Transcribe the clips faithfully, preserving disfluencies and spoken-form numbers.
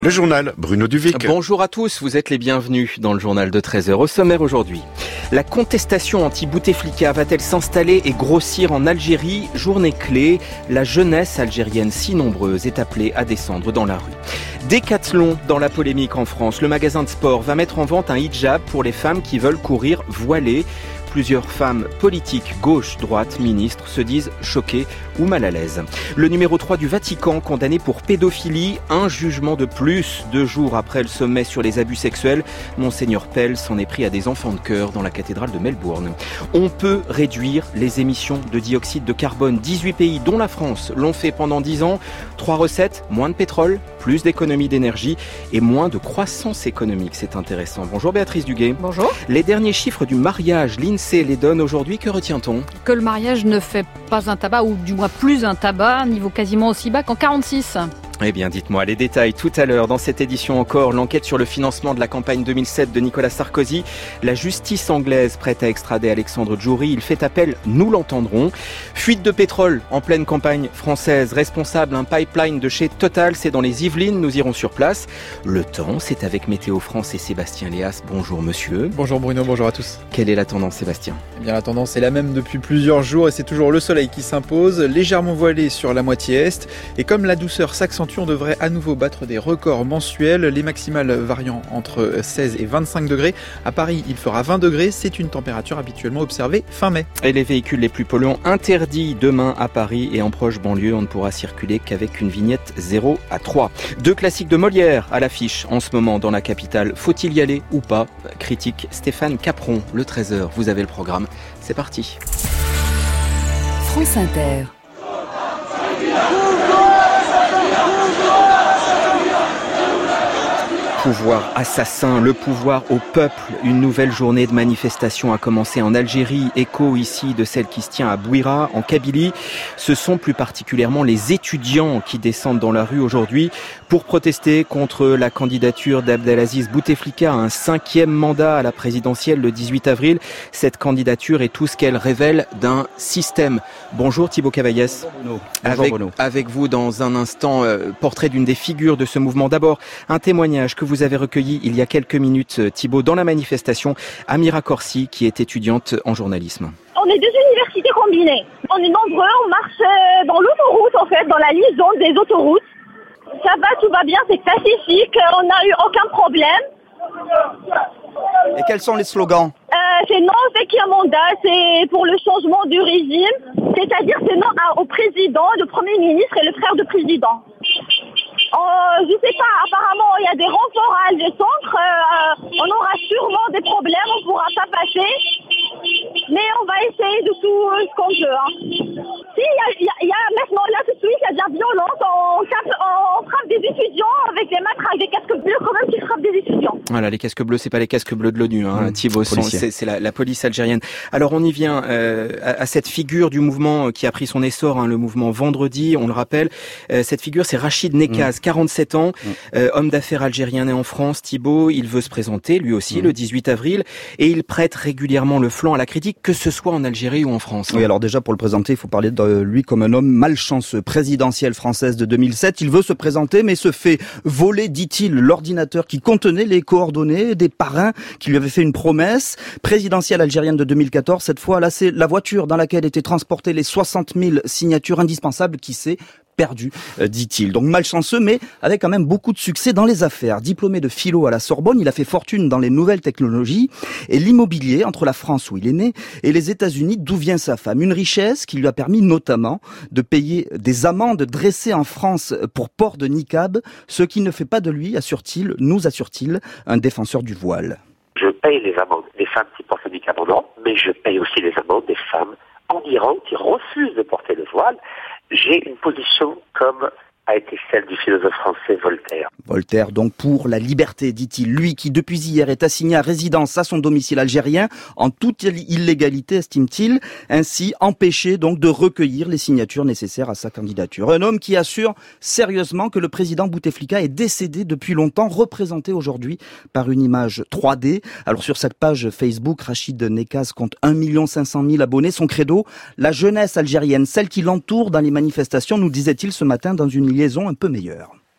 Le journal Bruno Duvic. Bonjour à tous, vous êtes les bienvenus dans le journal de treize heures. Au sommaire aujourd'hui, la contestation anti-Bouteflika va-t-elle s'installer et grossir en Algérie? Journée clé, la jeunesse algérienne si nombreuse est appelée à descendre dans la rue. Décathlon dans la polémique en France. Le magasin de sport va mettre en vente un hijab pour les femmes qui veulent courir voilées. Plusieurs femmes politiques, gauche, droite, ministres, se disent choquées ou mal à l'aise. Le numéro trois du Vatican, condamné pour pédophilie, un jugement de plus. Deux jours après le sommet sur les abus sexuels, Monseigneur Pell s'en est pris à des enfants de chœur dans la cathédrale de Melbourne. On peut réduire les émissions de dioxyde de carbone. dix-huit pays, dont la France, l'ont fait pendant dix ans. Trois recettes, moins de pétrole, plus d'économie d'énergie et moins de croissance économique. C'est intéressant. Bonjour Béatrice Duguay. Bonjour. Les derniers chiffres du mariage, l'INSEE les donne aujourd'hui. Que retient-on? Que le mariage ne fait pas un tabac, ou du moins plus un tabac, niveau quasiment aussi bas qu'en quarante-six. Eh bien, dites-moi les détails tout à l'heure. Dans cette édition encore, l'enquête sur le financement de la campagne deux mille sept de Nicolas Sarkozy. La justice anglaise prête à extrader Alexandre Djouri. Il fait appel, nous l'entendrons. Fuite de pétrole en pleine campagne française. Responsable, un pipeline de chez Total. C'est dans les Yvelines. Nous irons sur place. Le temps, c'est avec Météo France et Sébastien Léas. Bonjour monsieur. Bonjour Bruno, bonjour à tous. Quelle est la tendance, Sébastien? Eh bien, la tendance est la même depuis plusieurs jours et c'est toujours le soleil qui s'impose. Légèrement voilé sur la moitié est. Et comme la douceur s'accentue, on devrait à nouveau battre des records mensuels, les maximales variant entre seize et vingt-cinq degrés. À Paris, il fera vingt degrés, c'est une température habituellement observée fin mai. Et les véhicules les plus polluants interdits demain à Paris et en proche banlieue, on ne pourra circuler qu'avec une vignette zéro à trois. Deux classiques de Molière à l'affiche en ce moment dans la capitale. Faut-il y aller ou pas? Critique Stéphane Capron, le treize heures. Vous avez le programme, c'est parti. France Inter. Pouvoir assassin, le pouvoir au peuple. Une nouvelle journée de manifestation a commencé en Algérie, écho ici de celle qui se tient à Bouira, en Kabylie. Ce sont plus particulièrement les étudiants qui descendent dans la rue aujourd'hui pour protester contre la candidature d'Abdelaziz Bouteflika à un cinquième mandat à la présidentielle le dix-huit avril. Cette candidature est tout ce qu'elle révèle d'un système. Bonjour Thibaut Cavaillès. Bonjour avec, Bruno. Avec vous dans un instant, euh, portrait d'une des figures de ce mouvement. D'abord, un témoignage que vous avez recueilli il y a quelques minutes, Thibaut, dans la manifestation, Amira Corsi, qui est étudiante en journalisme. On est deux universités combinées. On est nombreux, on marche dans l'autoroute, en fait, dans la liaison des autoroutes. Ça va, tout va bien, c'est pacifique, on n'a eu aucun problème. Et quels sont les slogans? euh, C'est non au cinquième mandat, c'est pour le changement du régime, c'est-à-dire c'est non au président, le premier ministre et le frère du président. Euh, je sais pas, apparemment il y a des renforts à le centre, euh, on aura sûrement des problèmes, on pourra pas passer, mais on va essayer de tout euh, ce qu'on peut. Hein. Si, il y a, y a maintenant là tout de suite, il y a de la violence, on, tape, on frappe des étudiants avec des matraques, des casques bleus quand même qui frappent des étudiants. Voilà, les casques bleus, c'est pas les casques bleus de l'ONU, hein, mmh, Thibaut, c'est, c'est la, la police algérienne. Alors on y vient euh, à, à cette figure du mouvement qui a pris son essor, hein, le mouvement Vendredi, on le rappelle. Euh, cette figure, c'est Rachid Nekaz, mmh. quarante-sept ans, mmh. euh, homme d'affaires algérien né en France. Thibaut, il veut se présenter, lui aussi, mmh. le dix-huit avril, et il prête régulièrement le flanc à la critique, que ce soit en Algérie ou en France. Oui, alors déjà, pour le présenter, il faut parler de lui comme un homme malchanceux. Présidentielle française de deux mille sept, il veut se présenter, mais se fait voler, dit-il, l'ordinateur qui contenait les coordonnées des parrains qui lui avaient fait une promesse. Présidentielle algérienne de deux mille quatorze, cette fois, là, c'est la voiture dans laquelle étaient transportées les soixante mille signatures indispensables qui s'est perdu, euh, dit-il. Donc malchanceux, mais avec quand même beaucoup de succès dans les affaires. Diplômé de philo à la Sorbonne, il a fait fortune dans les nouvelles technologies et l'immobilier entre la France où il est né et les États-Unis d'où vient sa femme. Une richesse qui lui a permis notamment de payer des amendes dressées en France pour port de niqab, ce qui ne fait pas de lui, assure-t-il, nous assure-t-il, un défenseur du voile. Je paye les amendes des femmes qui portent le niqab en Europe, mais je paye aussi les amendes des femmes en Iran qui refusent de porter le voile. J'ai une position comme a été celle du philosophe français Voltaire. Voltaire, donc, pour la liberté, dit-il. Lui qui, depuis hier, est assigné à résidence à son domicile algérien, en toute illégalité, estime-t-il, ainsi empêché, donc, de recueillir les signatures nécessaires à sa candidature. Un homme qui assure sérieusement que le président Bouteflika est décédé depuis longtemps, représenté aujourd'hui par une image trois D. Alors, sur cette page Facebook, Rachid Nekaz compte un million cinq cent mille abonnés. Son credo, la jeunesse algérienne, celle qui l'entoure dans les manifestations, nous disait-il ce matin dans une liaison un peu meilleure.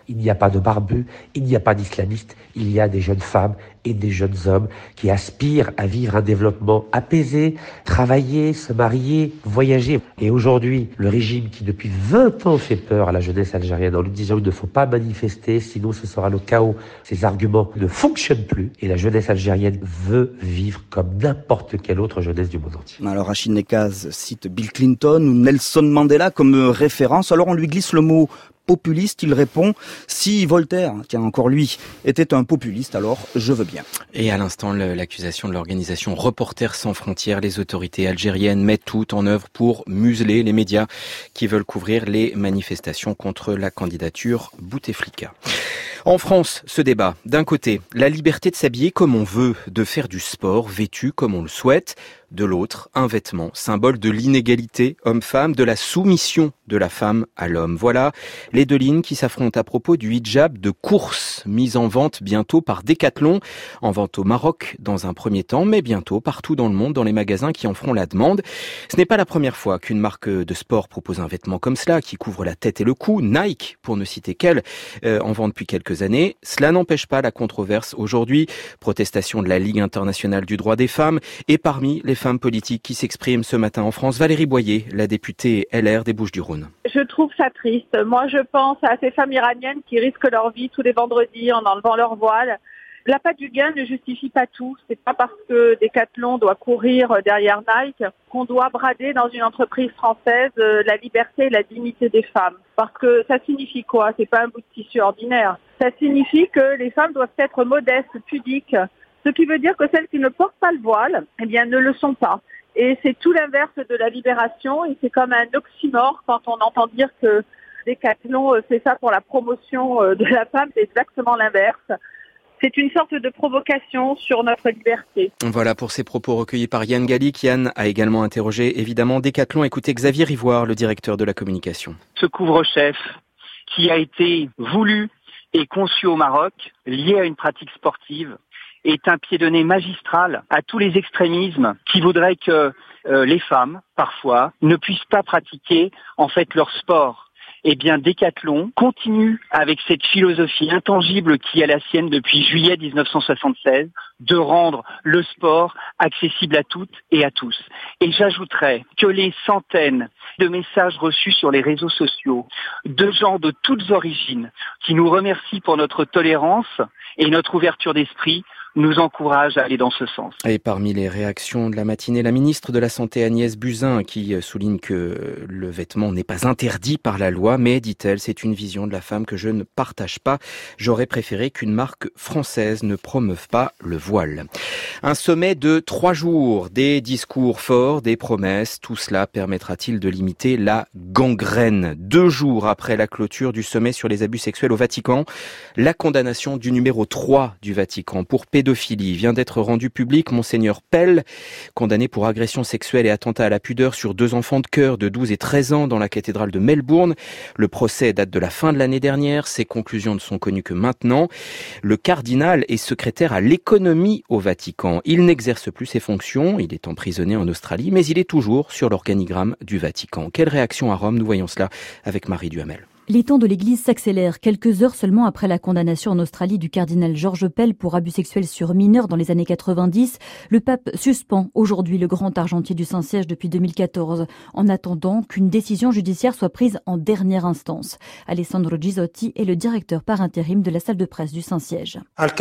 Il n'y a pas de barbus, il n'y a pas d'islamistes, il y a des jeunes femmes et des jeunes hommes qui aspirent à vivre un développement apaisé, travailler, se marier, voyager. Et aujourd'hui, le régime qui depuis vingt ans fait peur à la jeunesse algérienne en lui disant il ne faut pas manifester, sinon ce sera le chaos. Ces arguments ne fonctionnent plus et la jeunesse algérienne veut vivre comme n'importe quelle autre jeunesse du monde entier. Alors Rachid Nekaz cite Bill Clinton ou Nelson Mandela comme référence. Alors on lui glisse le mot populiste, il répond « Si Voltaire, tiens encore lui, était un populiste, alors je veux bien ». Et à l'instant, l'accusation de l'organisation Reporters sans frontières, les autorités algériennes mettent tout en œuvre pour museler les médias qui veulent couvrir les manifestations contre la candidature Bouteflika. En France, ce débat, d'un côté, la liberté de s'habiller comme on veut, de faire du sport vêtu comme on le souhaite, de l'autre, un vêtement, symbole de l'inégalité homme-femme, de la soumission de la femme à l'homme. Voilà les deux lignes qui s'affrontent à propos du hijab de course, mis en vente bientôt par Decathlon, en vente au Maroc dans un premier temps, mais bientôt partout dans le monde, dans les magasins qui en feront la demande. Ce n'est pas la première fois qu'une marque de sport propose un vêtement comme cela, qui couvre la tête et le cou. Nike, pour ne citer qu'elle, euh, en vend depuis quelques années. Cela n'empêche pas la controverse aujourd'hui. Protestation de la Ligue internationale du droit des femmes et parmi les femmes politiques qui s'expriment ce matin en France, Valérie Boyer, la députée L R des Bouches-du-Rhône. Je trouve ça triste. Moi, je pense à ces femmes iraniennes qui risquent leur vie tous les vendredis en enlevant leur voile. L'appât du gain ne justifie pas tout. C'est pas parce que Decathlon doit courir derrière Nike qu'on doit brader dans une entreprise française la liberté et la dignité des femmes. Parce que ça signifie quoi? C'est pas un bout de tissu ordinaire. Ça signifie que les femmes doivent être modestes, pudiques. Ce qui veut dire que celles qui ne portent pas le voile, eh bien, ne le sont pas. Et c'est tout l'inverse de la libération. Et c'est comme un oxymore quand on entend dire que Decathlon fait ça pour la promotion de la femme. C'est exactement l'inverse. C'est une sorte de provocation sur notre liberté. Voilà pour ces propos recueillis par Yann Gallic. Yann a également interrogé évidemment Decathlon. Écoutez Xavier Rivoire, le directeur de la communication. Ce couvre-chef qui a été voulu et conçu au Maroc, lié à une pratique sportive, est un pied de nez magistral à tous les extrémismes qui voudraient que euh, les femmes, parfois, ne puissent pas pratiquer en fait leur sport. Eh bien, Decathlon continue avec cette philosophie intangible qui est la sienne depuis juillet dix-neuf cent soixante-seize, de rendre le sport accessible à toutes et à tous. Et j'ajouterais que les centaines de messages reçus sur les réseaux sociaux de gens de toutes origines qui nous remercient pour notre tolérance et notre ouverture d'esprit nous encourage à aller dans ce sens. Et parmi les réactions de la matinée, la ministre de la Santé Agnès Buzyn qui souligne que le vêtement n'est pas interdit par la loi, mais, dit-elle, c'est une vision de la femme que je ne partage pas. J'aurais préféré qu'une marque française ne promeuve pas le voile. Un sommet de trois jours, des discours forts, des promesses, tout cela permettra-t-il de limiter la gangrène? Deux jours après la clôture du sommet sur les abus sexuels au Vatican, la condamnation du numéro trois du Vatican pour pédophilie vient d'être rendue publique. Monseigneur Pell, condamné pour agression sexuelle et attentat à la pudeur sur deux enfants de cœur de douze et treize ans dans la cathédrale de Melbourne. Le procès date de la fin de l'année dernière. Ses conclusions ne sont connues que maintenant. Le cardinal est secrétaire à l'économie au Vatican. Il n'exerce plus ses fonctions. Il est emprisonné en Australie, mais il est toujours sur l'organigramme du Vatican. Quelle réaction à Rome? Nous voyons cela avec Marie Duhamel. Les temps de l'Église s'accélèrent. Quelques heures seulement après la condamnation en Australie du cardinal George Pell pour abus sexuels sur mineurs dans les années quatre-vingt-dix, le pape suspend aujourd'hui le grand argentier du Saint-Siège depuis deux mille quatorze, en attendant qu'une décision judiciaire soit prise en dernière instance. Alessandro Gisotti est le directeur par intérim de la salle de presse du Saint-Siège.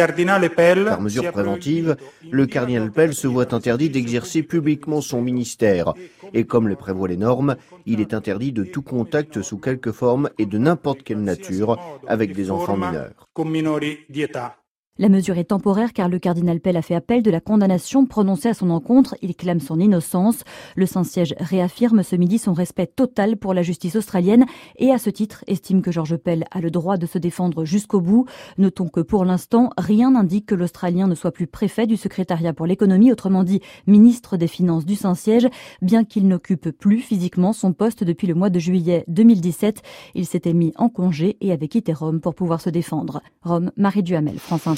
Par mesure préventive, le cardinal Pell se voit interdit d'exercer publiquement son ministère. Et comme le prévoient les normes, il est interdit de tout contact sous quelque forme et de n'importe quelle nature avec des enfants mineurs. La mesure est temporaire car le cardinal Pell a fait appel de la condamnation prononcée à son encontre. Il clame son innocence. Le Saint-Siège réaffirme ce midi son respect total pour la justice australienne et à ce titre estime que George Pell a le droit de se défendre jusqu'au bout. Notons que pour l'instant, rien n'indique que l'Australien ne soit plus préfet du secrétariat pour l'économie, autrement dit ministre des Finances du Saint-Siège, bien qu'il n'occupe plus physiquement son poste depuis le mois de juillet deux mille dix-sept. Il s'était mis en congé et avait quitté Rome pour pouvoir se défendre. Rome, Marie Duhamel, France Inter.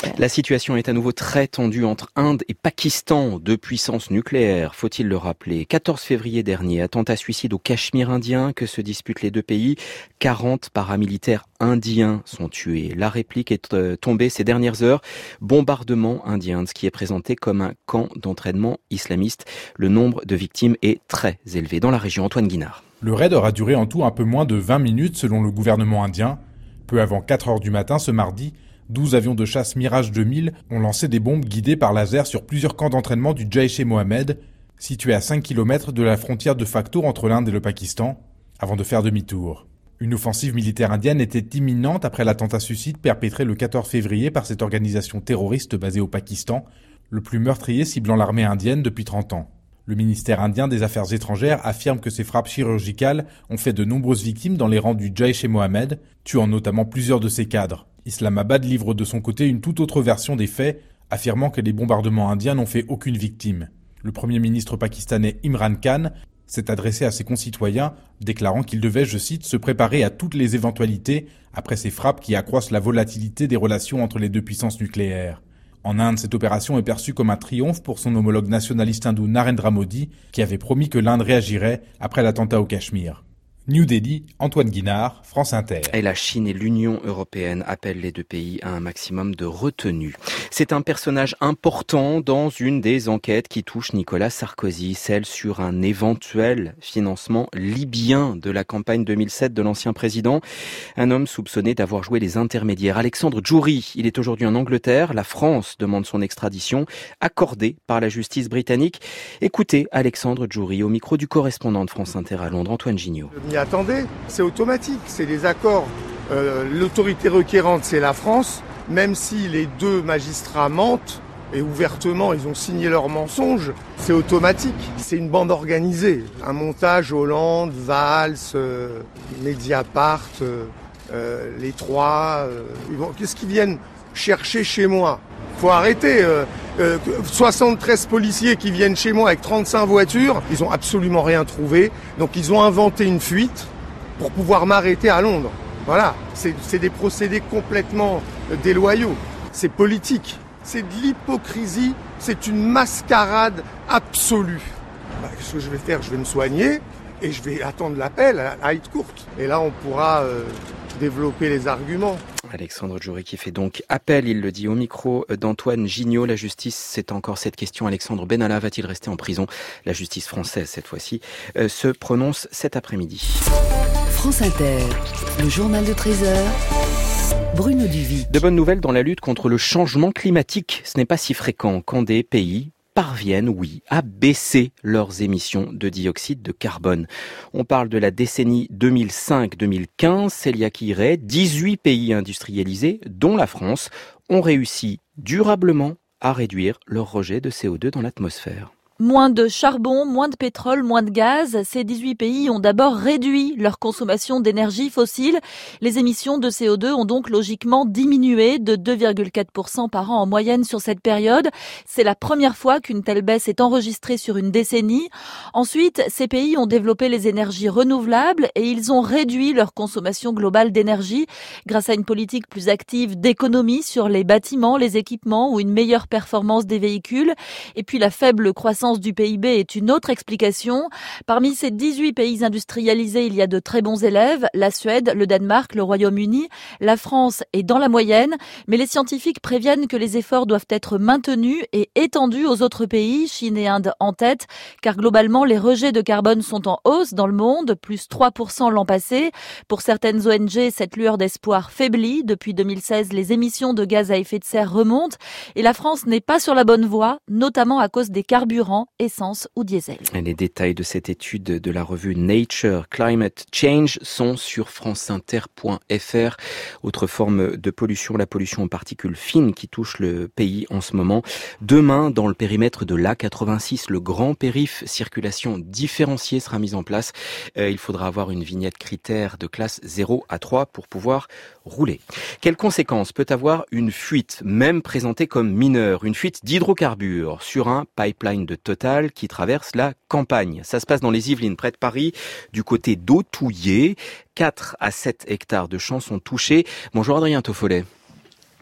européenne. La situation est à nouveau très tendue entre Inde et Pakistan, deux puissances nucléaires, faut-il le rappeler. quatorze février dernier, attentat suicide au Cachemire indien que se disputent les deux pays. quarante paramilitaires indiens sont tués. La réplique est tombée ces dernières heures. Bombardement indien, ce qui est présenté comme un camp d'entraînement islamiste. Le nombre de victimes est très élevé dans la région. Antoine Guinard. Le raid aura duré en tout un peu moins de vingt minutes selon le gouvernement indien. Peu avant quatre heures du matin ce mardi, douze avions de chasse Mirage deux mille ont lancé des bombes guidées par laser sur plusieurs camps d'entraînement du Jaïch-e-Mohammed, situés à cinq kilomètres de la frontière de facto entre l'Inde et le Pakistan, avant de faire demi-tour. Une offensive militaire indienne était imminente après l'attentat suicide perpétré le quatorze février par cette organisation terroriste basée au Pakistan, le plus meurtrier ciblant l'armée indienne depuis trente ans. Le ministère indien des Affaires étrangères affirme que ces frappes chirurgicales ont fait de nombreuses victimes dans les rangs du Jaïch-e-Mohammed, tuant notamment plusieurs de ses cadres. Islamabad livre de son côté une toute autre version des faits, affirmant que les bombardements indiens n'ont fait aucune victime. Le premier ministre pakistanais Imran Khan s'est adressé à ses concitoyens, déclarant qu'il devait, je cite, se préparer à toutes les éventualités après ces frappes qui accroissent la volatilité des relations entre les deux puissances nucléaires. En Inde, cette opération est perçue comme un triomphe pour son homologue nationaliste hindou Narendra Modi, qui avait promis que l'Inde réagirait après l'attentat au Cachemire. New Delhi, Antoine Guinard, France Inter. Et la Chine et l'Union européenne appellent les deux pays à un maximum de retenue. C'est un personnage important dans une des enquêtes qui touche Nicolas Sarkozy, celle sur un éventuel financement libyen de la campagne deux mille sept de l'ancien président. Un homme soupçonné d'avoir joué les intermédiaires. Alexandre Djouri, il est aujourd'hui en Angleterre. La France demande son extradition, accordée par la justice britannique. Écoutez Alexandre Djouri au micro du correspondant de France Inter à Londres, Antoine Gignot. Mais attendez, c'est automatique, c'est des accords. Euh, l'autorité requérante, c'est la France, même si les deux magistrats mentent, et ouvertement, ils ont signé leurs mensonges, c'est automatique. C'est une bande organisée. Un montage Hollande, Valls, euh, Mediapart, euh, euh, les trois. Euh, ils vont, qu'est-ce qu'ils viennent chercher chez moi ? Faut arrêter. Euh, euh, soixante-treize policiers qui viennent chez moi avec trente-cinq voitures, ils ont absolument rien trouvé. Donc ils ont inventé une fuite pour pouvoir m'arrêter à Londres. Voilà, c'est, c'est des procédés complètement déloyaux. C'est politique, c'est de l'hypocrisie, c'est une mascarade absolue. Bah, qu'est-ce que je vais faire ? Je vais me soigner et je vais attendre l'appel à, à être courte. Et là, on pourra euh, développer les arguments. Alexandre Djouri qui fait donc appel, il le dit au micro d'Antoine Gignot. La justice, c'est encore cette question. Alexandre Benalla va-t-il rester en prison ? La justice française, cette fois-ci, euh, se prononce cet après-midi. France Inter, le journal de treize heures. Bruno Duvic. De bonnes nouvelles dans la lutte contre le changement climatique. Ce n'est pas si fréquent quand des pays parviennent, oui, à baisser leurs émissions de dioxyde de carbone. On parle de la décennie deux mille cinq deux mille quinze, Célia Quiré, dix-huit pays industrialisés, dont la France, ont réussi durablement à réduire leur rejet de C O deux dans l'atmosphère. Moins de charbon, moins de pétrole, moins de gaz. Ces dix-huit pays ont d'abord réduit leur consommation d'énergie fossile. Les émissions de C O deux ont donc logiquement diminué de deux virgule quatre pour cent par an en moyenne sur cette période. C'est la première fois qu'une telle baisse est enregistrée sur une décennie. Ensuite, ces pays ont développé les énergies renouvelables et ils ont réduit leur consommation globale d'énergie grâce à une politique plus active d'économie sur les bâtiments, les équipements ou une meilleure performance des véhicules. Et puis la faible croissance du P I B est une autre explication. Parmi ces dix-huit pays industrialisés, il y a de très bons élèves. La Suède, le Danemark, le Royaume-Uni, la France est dans la moyenne. Mais les scientifiques préviennent que les efforts doivent être maintenus et étendus aux autres pays, Chine et Inde en tête, car globalement, les rejets de carbone sont en hausse dans le monde, plus trois pour cent l'an passé. Pour certaines O N G, cette lueur d'espoir faiblit. Depuis deux mille seize, les émissions de gaz à effet de serre remontent et la France n'est pas sur la bonne voie, notamment à cause des carburants, essence ou diesel. Et les détails de cette étude de la revue Nature Climate Change sont sur franceinter point f r. Autre forme de pollution, la pollution aux particules fines qui touche le pays en ce moment. Demain, dans le périmètre de l'A quatre-vingt-six, le grand périph' circulation différenciée sera mise en place. Euh, il faudra avoir une vignette critère de classe zéro à trois pour pouvoir rouler. Quelles conséquences peut avoir une fuite, même présentée comme mineure, une fuite d'hydrocarbures sur un pipeline de Total qui traverse la campagne? Ça se passe dans les Yvelines, près de Paris, du côté d'Autouillé. quatre à sept hectares de champs sont touchés. Bonjour Adrien Toffolet.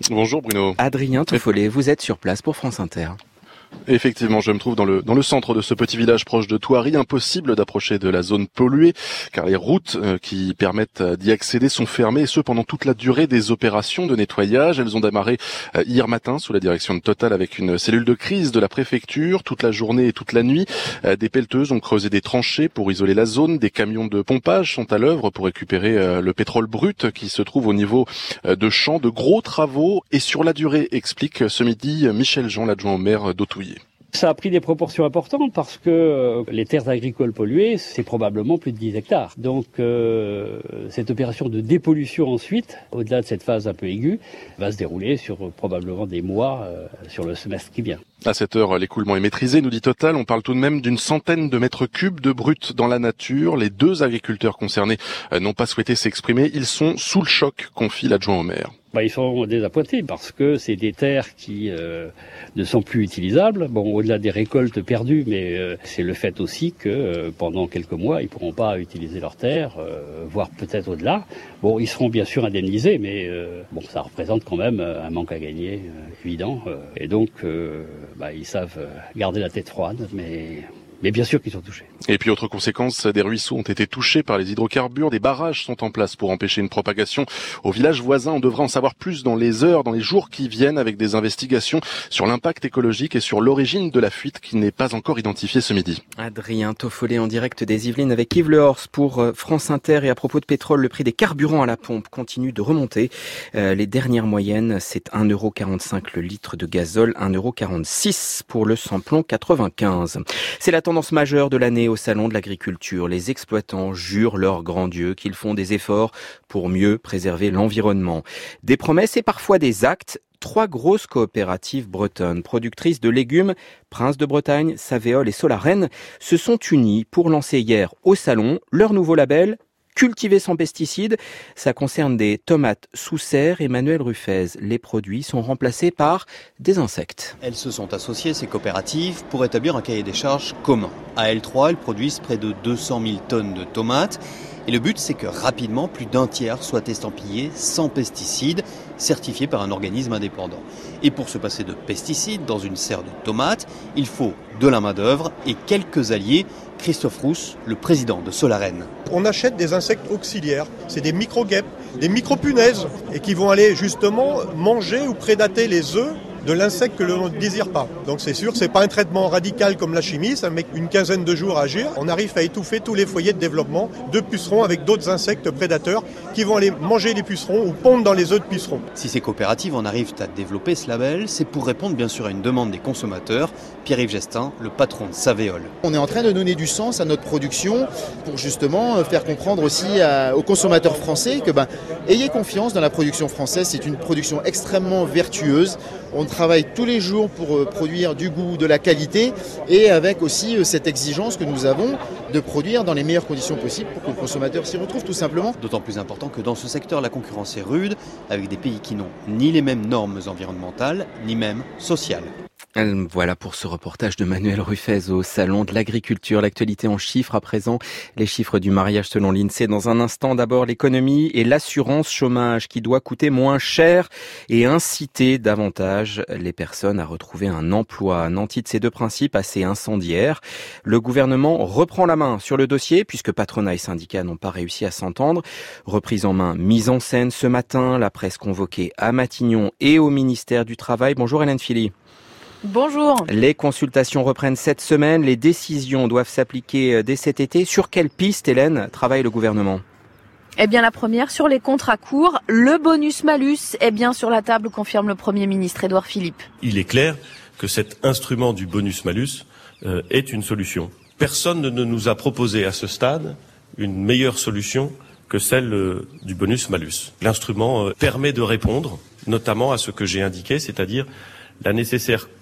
Bonjour Bruno. Adrien Toffollet, vous êtes sur place pour France Inter. Effectivement, je me trouve dans le dans le centre de ce petit village proche de Thoiry. Impossible d'approcher de la zone polluée car les routes euh, qui permettent d'y accéder sont fermées et ce pendant toute la durée des opérations de nettoyage. Elles ont démarré euh, hier matin sous la direction de Total avec une cellule de crise de la préfecture. Toute la journée et toute la nuit, euh, des pelleteuses ont creusé des tranchées pour isoler la zone. Des camions de pompage sont à l'œuvre pour récupérer euh, le pétrole brut qui se trouve au niveau euh, de champs. De gros travaux et sur la durée, explique ce midi Michel Jean, l'adjoint au maire d'Autouillet. Ça a pris des proportions importantes parce que les terres agricoles polluées, c'est probablement plus de dix hectares. Donc euh, cette opération de dépollution ensuite, au-delà de cette phase un peu aiguë, va se dérouler sur probablement des mois euh, sur le semestre qui vient. À cette heure, l'écoulement est maîtrisé, nous dit Total. On parle tout de même d'une centaine de mètres cubes de brut dans la nature. Les deux agriculteurs concernés n'ont pas souhaité s'exprimer. Ils sont sous le choc, confie l'adjoint au maire. Bah, ils sont désappointés parce que c'est des terres qui euh, ne sont plus utilisables. Bon, au-delà des récoltes perdues, mais euh, c'est le fait aussi que euh, pendant quelques mois, ils pourront pas utiliser leurs terres, euh, voire peut-être au-delà. Bon, ils seront bien sûr indemnisés, mais euh, bon, ça représente quand même un manque à gagner euh, évident. Euh, et donc, euh, bah, ils savent garder la tête froide, mais... Mais bien sûr qu'ils sont touchés. Et puis autre conséquence, des ruisseaux ont été touchés par les hydrocarbures. Des barrages sont en place pour empêcher une propagation au village voisin. On devra en savoir plus dans les heures, dans les jours qui viennent avec des investigations sur l'impact écologique et sur l'origine de la fuite qui n'est pas encore identifiée ce midi. Adrien Toffollet en direct des Yvelines avec Yves Lehorst pour France Inter. Et à propos de pétrole, le prix des carburants à la pompe continue de remonter. Euh, les dernières moyennes, c'est un euro quarante-cinq le litre de gazole, un euro quarante-six pour le samplon quatre-vingt-quinze. C'est la tendance majeure de l'année au salon de l'agriculture. Les exploitants jurent leur grand Dieu qu'ils font des efforts pour mieux préserver l'environnement. Des promesses et parfois des actes. Trois grosses coopératives bretonnes, productrices de légumes, Prince de Bretagne, Savéole et Solarène, se sont unies pour lancer hier au salon leur nouveau label cultivés sans pesticides. Ça concerne des tomates sous serre. Emmanuel Ruffez. Les produits sont remplacés par des insectes. Elles se sont associées, ces coopératives, pour établir un cahier des charges commun. À L trois, elles produisent près de deux cent mille tonnes de tomates. Et le but, c'est que rapidement, plus d'un tiers soit estampillé sans pesticides, certifié par un organisme indépendant. Et pour se passer de pesticides dans une serre de tomates, il faut de la main-d'œuvre et quelques alliés. Christophe Rousse, le président de Solarène. On achète des insectes auxiliaires, c'est des micro-guêpes, des micro-punaises, et qui vont aller justement manger ou prédater les œufs de l'insecte que l'on ne désire pas. Donc c'est sûr, c'est pas un traitement radical comme la chimie, ça met une quinzaine de jours à agir. On arrive à étouffer tous les foyers de développement de pucerons avec d'autres insectes prédateurs qui vont aller manger les pucerons ou pondre dans les œufs de pucerons. Si ces coopératives en arrivent à développer ce label, c'est pour répondre bien sûr à une demande des consommateurs. Pierre-Yves Gestin, le patron de Savéole. On est en train de donner du sens à notre production pour justement faire comprendre aussi à, aux consommateurs français que ben, ayez confiance dans la production française, c'est une production extrêmement vertueuse. On travaille tous les jours pour produire du goût, de la qualité et avec aussi cette exigence que nous avons de produire dans les meilleures conditions possibles pour que le consommateur s'y retrouve tout simplement. D'autant plus important que dans ce secteur, la concurrence est rude avec des pays qui n'ont ni les mêmes normes environnementales ni même sociales. Voilà pour ce reportage de Manuel Ruffez au Salon de l'Agriculture. L'actualité en chiffres à présent, les chiffres du mariage selon l'INSEE. Dans un instant, d'abord l'économie et l'assurance chômage qui doit coûter moins cher et inciter davantage les personnes à retrouver un emploi. Nanti de ces deux principes assez incendiaires. Le gouvernement reprend la main sur le dossier puisque patronat et syndicats n'ont pas réussi à s'entendre. Reprise en main, mise en scène ce matin, la presse convoquée à Matignon et au ministère du Travail. Bonjour Hélène Philly. Bonjour. Les consultations reprennent cette semaine. Les décisions doivent s'appliquer dès cet été. Sur quelle piste, Hélène, travaille le gouvernement ? Eh bien, la première, sur les contrats courts, le bonus-malus est bien sur la table, confirme le Premier ministre Édouard Philippe. Il est clair que cet instrument du bonus-malus euh, est une solution. Personne ne nous a proposé à ce stade une meilleure solution que celle euh, du bonus-malus. L'instrument euh, permet de répondre notamment à ce que j'ai indiqué, c'est-à-dire la nécessaire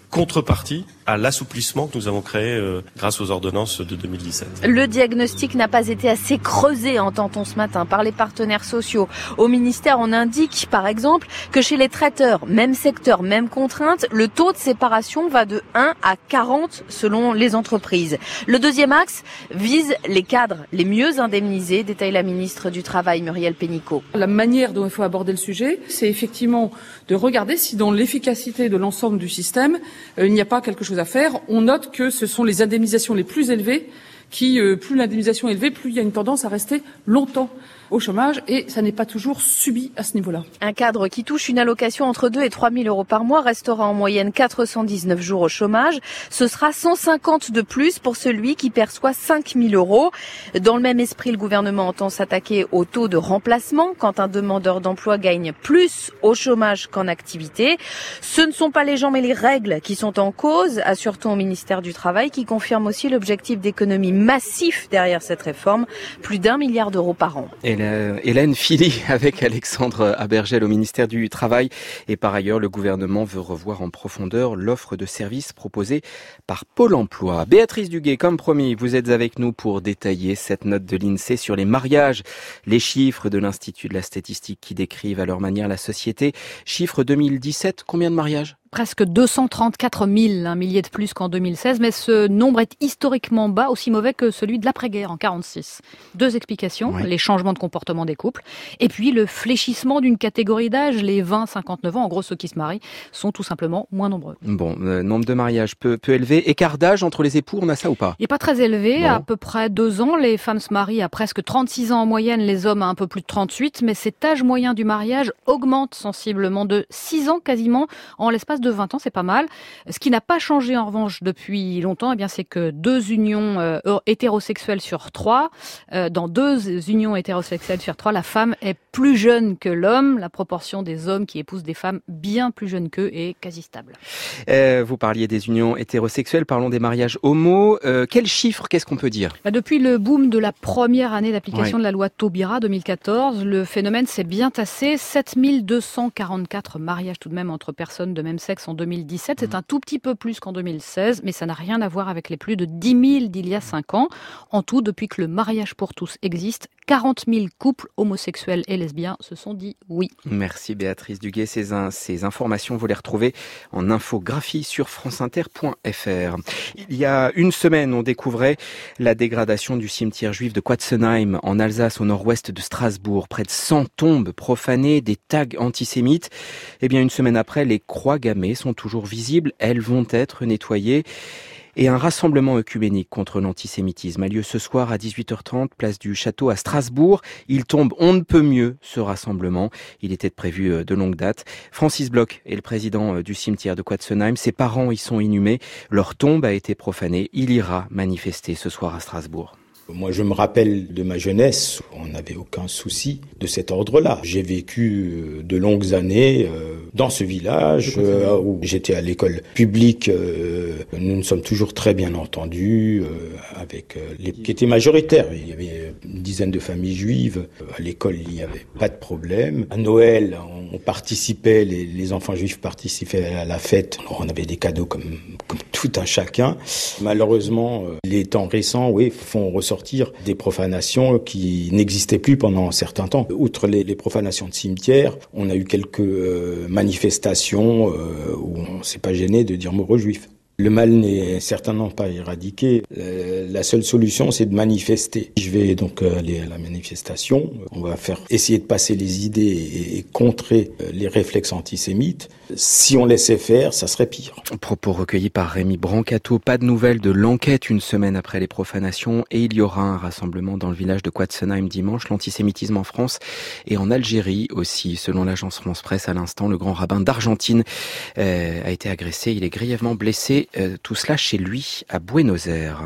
contrepartie à l'assouplissement que nous avons créé euh, grâce aux ordonnances de deux mille dix-sept. Le diagnostic n'a pas été assez creusé, entend-on ce matin, par les partenaires sociaux. Au ministère, on indique, par exemple, que chez les traiteurs, même secteur, même contrainte, le taux de séparation va de un à quarante selon les entreprises. Le deuxième axe vise les cadres les mieux indemnisés, détaille la ministre du Travail, Muriel Pénicaud. La manière dont il faut aborder le sujet, c'est effectivement de regarder si dans l'efficacité de l'ensemble du système, euh, il n'y a pas quelque chose à faire. On note que ce sont les indemnisations les plus élevées qui, euh, plus l'indemnisation est élevée, plus il y a une tendance à rester longtemps au chômage et ça n'est pas toujours subi à ce niveau-là. Un cadre qui touche une allocation entre deux et trois mille euros par mois restera en moyenne quatre cent dix-neuf jours au chômage. Ce sera cent cinquante de plus pour celui qui perçoit cinq mille euros. Dans le même esprit, le gouvernement entend s'attaquer au taux de remplacement quand un demandeur d'emploi gagne plus au chômage qu'en activité. Ce ne sont pas les gens mais les règles qui sont en cause, assure-t-on au ministère du Travail, qui confirme aussi l'objectif d'économie massif derrière cette réforme, plus d'un milliard d'euros par an. Et Hélène Philly avec Alexandre Abergel au ministère du Travail. Et par ailleurs, le gouvernement veut revoir en profondeur l'offre de services proposée par Pôle emploi. Béatrice Duguay, comme promis, vous êtes avec nous pour détailler cette note de l'INSEE sur les mariages. Les chiffres de l'Institut de la statistique qui décrivent à leur manière la société. Chiffre deux mille dix-sept, combien de mariages ? Presque deux cent trente-quatre mille, un millier de plus qu'en deux mille seize, mais ce nombre est historiquement bas, aussi mauvais que celui de l'après-guerre en quarante-six. Deux explications, oui. Les changements de comportement des couples, et puis le fléchissement d'une catégorie d'âge, les vingt à cinquante-neuf ans, en gros ceux qui se marient, sont tout simplement moins nombreux. Bon, euh, nombre de mariages peu, peu élevé, écart d'âge entre les époux, on a ça ou pas ? Il n'est pas très élevé, bon. À peu près deux ans, les femmes se marient à presque trente-six ans en moyenne, les hommes à un peu plus de trente-huit, mais cet âge moyen du mariage augmente sensiblement de six ans quasiment en l'espace de vingt ans, c'est pas mal. Ce qui n'a pas changé en revanche depuis longtemps, eh bien, c'est que deux unions euh, hétérosexuelles sur trois, euh, dans deux unions hétérosexuelles sur trois, la femme est plus jeune que l'homme. La proportion des hommes qui épousent des femmes bien plus jeunes qu'eux est quasi stable. Euh, vous parliez des unions hétérosexuelles, parlons des mariages homo. Euh, quels chiffres, qu'est-ce qu'on peut dire ? Bah, depuis le boom de la première année d'application ouais. de la loi Taubira deux mille quatorze, le phénomène s'est bien tassé. sept mille deux cent quarante-quatre mariages tout de même entre personnes de même sexe en deux mille dix-sept. C'est un tout petit peu plus qu'en deux mille seize, mais ça n'a rien à voir avec les plus de dix mille d'il y a cinq ans. En tout, depuis que le mariage pour tous existe, quarante mille couples homosexuels et lesbiens se sont dit oui. Merci Béatrice Duguay. Ces, in- ces informations, vous les retrouvez en infographie sur franceinter point f r. Il y a une semaine, on découvrait la dégradation du cimetière juif de Quatzenheim en Alsace, au nord-ouest de Strasbourg. Près de cent tombes profanées, des tags antisémites. Eh bien, une semaine après, les croix gammées sont toujours visibles. Elles vont être nettoyées. Et un rassemblement œcuménique contre l'antisémitisme a lieu ce soir à dix-huit heures trente, place du Château à Strasbourg. Il tombe on ne peut mieux, ce rassemblement. Il était prévu de longue date. Francis Bloch est le président du cimetière de Quatzenheim. Ses parents y sont inhumés. Leur tombe a été profanée. Il ira manifester ce soir à Strasbourg. Moi, je me rappelle de ma jeunesse, on n'avait aucun souci de cet ordre-là. J'ai vécu de longues années euh, dans ce village euh, où j'étais à l'école publique. Euh, nous nous sommes toujours très bien entendus euh, avec euh, les qui étaient majoritaires. Il y avait une dizaine de familles juives. À l'école, il n'y avait pas de problème. À Noël, on participait, les, les enfants juifs participaient à la fête. Alors, on avait des cadeaux comme, comme tout un chacun. Malheureusement, les temps récents, oui, font ressortir des profanations qui n'existaient plus pendant un certain temps. Outre les, les profanations de cimetières, on a eu quelques euh, manifestations euh, où on s'est pas gêné de dire mot aux juifs. Le mal n'est certainement pas éradiqué. La seule solution, c'est de manifester. Je vais donc aller à la manifestation. On va faire essayer de passer les idées et contrer les réflexes antisémites. Si on laissait faire, ça serait pire. Propos recueillis par Rémi Brancato. Pas de nouvelles de l'enquête une semaine après les profanations. Et il y aura un rassemblement dans le village de Quatzenheim dimanche. L'antisémitisme en France et en Algérie aussi. Selon l'agence France Presse, à l'instant, le grand rabbin d'Argentine euh, a été agressé. Il est grièvement blessé. Euh, tout cela chez lui à Buenos Aires.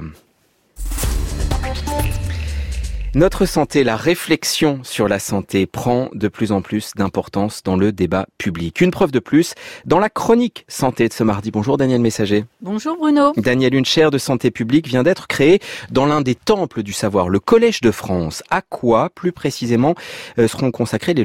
Notre santé, la réflexion sur la santé prend de plus en plus d'importance dans le débat public. Une preuve de plus dans la chronique santé de ce mardi. Bonjour Daniel Messager. Bonjour Bruno. Daniel, une chaire de santé publique vient d'être créée dans l'un des temples du savoir, le Collège de France. À quoi, plus précisément, seront consacrées les leçons ?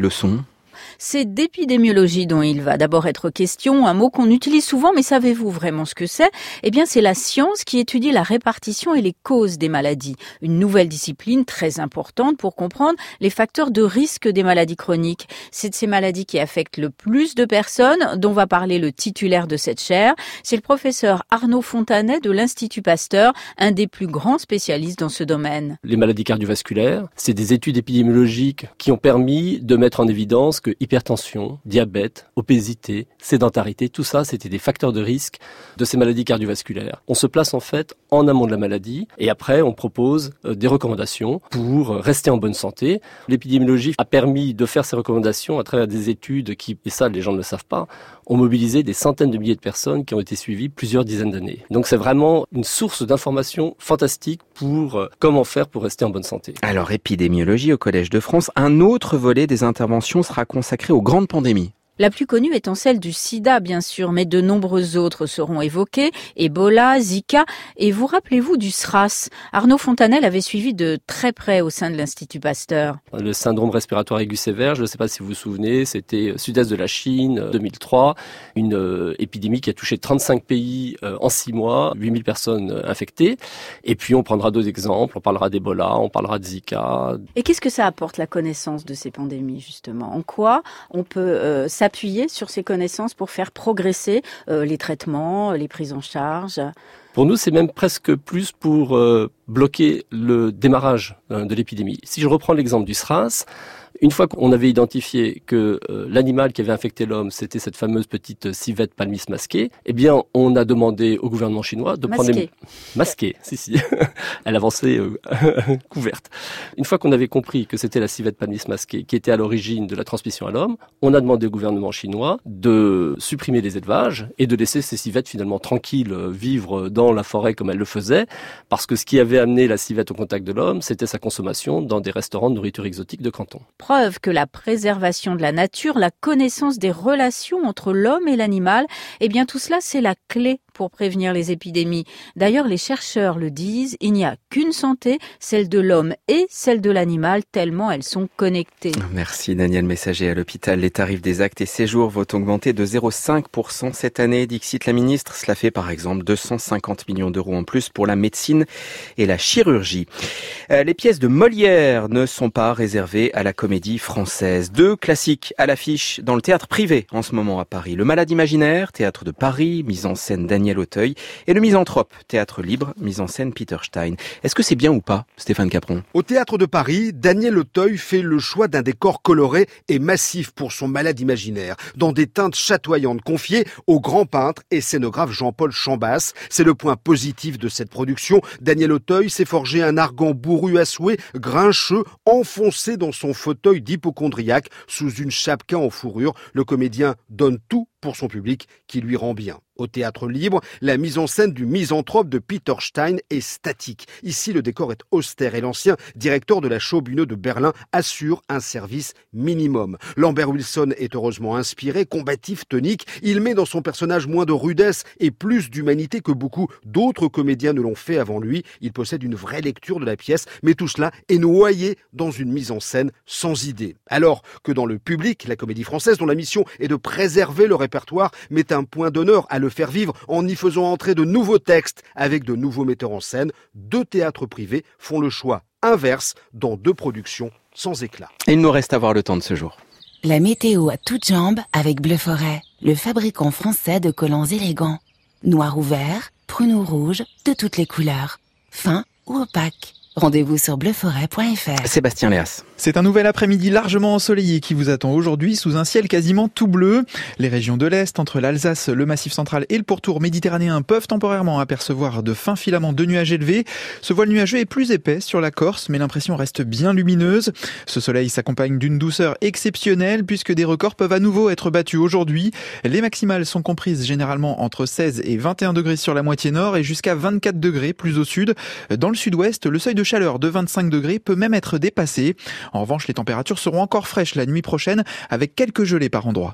C'est d'épidémiologie dont il va d'abord être question, un mot qu'on utilise souvent, mais savez-vous vraiment ce que c'est ? Eh bien, c'est la science qui étudie la répartition et les causes des maladies. Une nouvelle discipline très importante pour comprendre les facteurs de risque des maladies chroniques. C'est de ces maladies qui affectent le plus de personnes, dont va parler le titulaire de cette chaire. C'est le professeur Arnaud Fontanet de l'Institut Pasteur, un des plus grands spécialistes dans ce domaine. Les maladies cardiovasculaires, c'est des études épidémiologiques qui ont permis de mettre en évidence que hypertension, diabète, obésité, sédentarité, tout ça, c'était des facteurs de risque de ces maladies cardiovasculaires. On se place en fait en amont de la maladie et après on propose des recommandations pour rester en bonne santé. L'épidémiologie a permis de faire ces recommandations à travers des études qui, et ça les gens ne le savent pas, ont mobilisé des centaines de milliers de personnes qui ont été suivies plusieurs dizaines d'années. Donc c'est vraiment une source d'information fantastique pour euh, comment faire pour rester en bonne santé. Alors, épidémiologie au Collège de France, un autre volet des interventions sera consacré aux grandes pandémies. La plus connue étant celle du sida, bien sûr, mais de nombreuses autres seront évoquées. Ebola, Zika, et vous rappelez-vous du SRAS ? Arnaud Fontanet l'avait suivi de très près au sein de l'Institut Pasteur. Le syndrome respiratoire aigu sévère, je ne sais pas si vous vous souvenez, c'était sud-est de la Chine, deux mille trois, une euh, épidémie qui a touché trente-cinq pays euh, en six mois, huit mille personnes infectées. Et puis on prendra d'autres exemples, on parlera d'Ebola, on parlera de Zika. Et qu'est-ce que ça apporte, la connaissance de ces pandémies, justement ? En quoi on peut euh, s'appuyer appuyer sur ces connaissances pour faire progresser euh, les traitements, les prises en charge ? Pour nous, c'est même presque plus pour euh, bloquer le démarrage euh, de l'épidémie. Si je reprends l'exemple du SRAS, une fois qu'on avait identifié que euh, l'animal qui avait infecté l'homme, c'était cette fameuse petite civette palmis masquée, eh bien, on a demandé au gouvernement chinois de masqué. prendre les... Masquée, si, si. Elle avançait euh, couverte. Une fois qu'on avait compris que c'était la civette palmis masquée qui était à l'origine de la transmission à l'homme, on a demandé au gouvernement chinois de supprimer les élevages et de laisser ces civettes finalement tranquilles vivre dans la forêt comme elles le faisaient, parce que ce qui avait amené la civette au contact de l'homme, c'était sa consommation dans des restaurants de nourriture exotique de Canton. Preuve que la préservation de la nature, la connaissance des relations entre l'homme et l'animal, eh bien tout cela c'est la clé pour prévenir les épidémies. D'ailleurs, les chercheurs le disent, il n'y a qu'une santé, celle de l'homme et celle de l'animal, tellement elles sont connectées. Merci Daniel Messager. À l'hôpital, les tarifs des actes et séjours vont augmenter de zéro virgule cinq pour cent cette année, dixit la ministre. Cela fait par exemple deux cent cinquante millions d'euros en plus pour la médecine et la chirurgie. Les pièces de Molière ne sont pas réservées à la comédie française. Deux classiques à l'affiche dans le théâtre privé en ce moment à Paris. Le Malade imaginaire, théâtre de Paris, mise en scène Daniel Auteuil, et le Misanthrope, théâtre libre, mise en scène Peter Stein. Est-ce que c'est bien ou pas, Stéphane Capron ? Au théâtre de Paris, Daniel Auteuil fait le choix d'un décor coloré et massif pour son Malade imaginaire, dans des teintes chatoyantes confiées au grand peintre et scénographe Jean-Paul Chambas. C'est le point positif de cette production. Daniel Auteuil s'est forgé un argan bourru à souhait, grincheux, enfoncé dans son fauteuil d'hypocondriaque, sous une chapka en fourrure. Le comédien donne tout pour son public qui lui rend bien. Au théâtre libre, la mise en scène du Misanthrope de Peter Stein est statique. Ici, le décor est austère et l'ancien directeur de la Schaubühne de Berlin assure un service minimum. Lambert Wilson est heureusement inspiré, combatif, tonique. Il met dans son personnage moins de rudesse et plus d'humanité que beaucoup d'autres comédiens ne l'ont fait avant lui. Il possède une vraie lecture de la pièce, mais tout cela est noyé dans une mise en scène sans idée. Alors que dans le public, la comédie française, dont la mission est de préserver le répertoire, met un point d'honneur à le faire vivre en y faisant entrer de nouveaux textes avec de nouveaux metteurs en scène. Deux théâtres privés font le choix inverse dans deux productions sans éclat. Et il nous reste à voir le temps de ce jour. La météo à toutes jambes avec Bleu Forêt, le fabricant français de collants élégants. Noir ou vert, prune ou rouge, de toutes les couleurs. Fin ou opaque. Rendez-vous sur bleu forêt point f r. Sébastien Léas. C'est un nouvel après-midi largement ensoleillé qui vous attend aujourd'hui sous un ciel quasiment tout bleu. Les régions de l'Est, entre l'Alsace, le Massif central et le pourtour méditerranéen peuvent temporairement apercevoir de fins filaments de nuages élevés. Ce voile nuageux est plus épais sur la Corse, mais l'impression reste bien lumineuse. Ce soleil s'accompagne d'une douceur exceptionnelle puisque des records peuvent à nouveau être battus aujourd'hui. Les maximales sont comprises généralement entre seize et vingt et un degrés sur la moitié nord et jusqu'à vingt-quatre degrés plus au sud. Dans le sud-ouest, le seuil de chaleur de vingt-cinq degrés peut même être dépassé. En revanche, les températures seront encore fraîches la nuit prochaine avec quelques gelées par endroits.